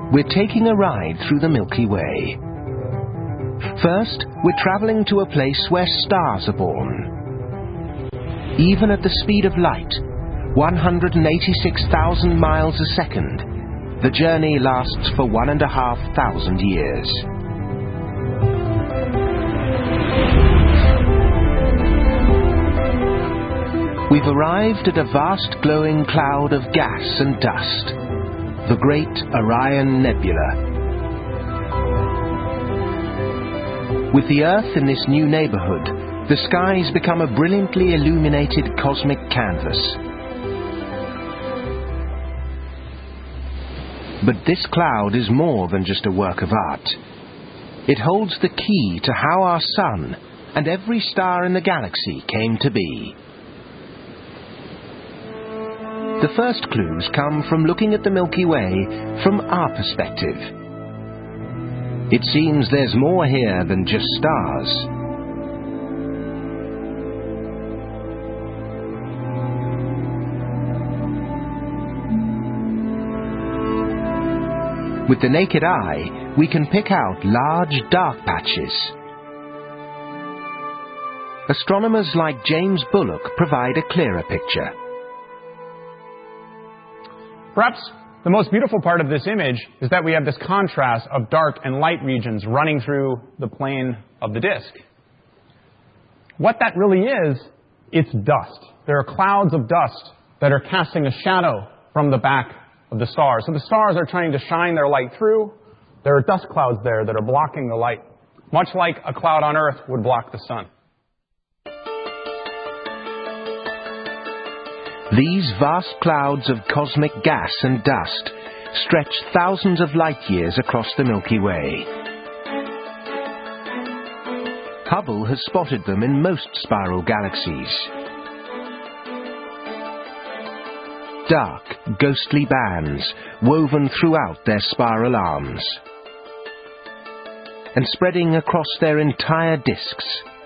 We're taking a ride through the Milky Way. First, we're traveling to a place where stars are born. Even at the speed of light, 186,000 miles a second, the journey lasts for 1,500 years. We've arrived at a vast glowing cloud of gas and dust, the Great Orion Nebula. With the Earth in this new neighborhood, the skies become a brilliantly illuminated cosmic canvas. But this cloud is more than just a work of art. It holds the key to how our Sun and every star in the galaxy came to be. The first clues come from looking at the Milky Way from our perspective. It seems there's more here than just stars. With the naked eye, we can pick out large dark patches. Astronomers like James Bullock provide a clearer picture. Perhaps the most beautiful part of this image is that we have this contrast of dark and light regions running through the plane of the disk. What that really is, it's dust. There are clouds of dust that are casting a shadow from the back of the stars. So the stars are trying to shine their light through. There are dust clouds there that are blocking the light, much like a cloud on Earth would block the sun. These vast clouds of cosmic gas and dust stretch thousands of light years across the Milky Way. Hubble has spotted them in most spiral galaxies. Dark, ghostly bands woven throughout their spiral arms and spreading across their entire disks.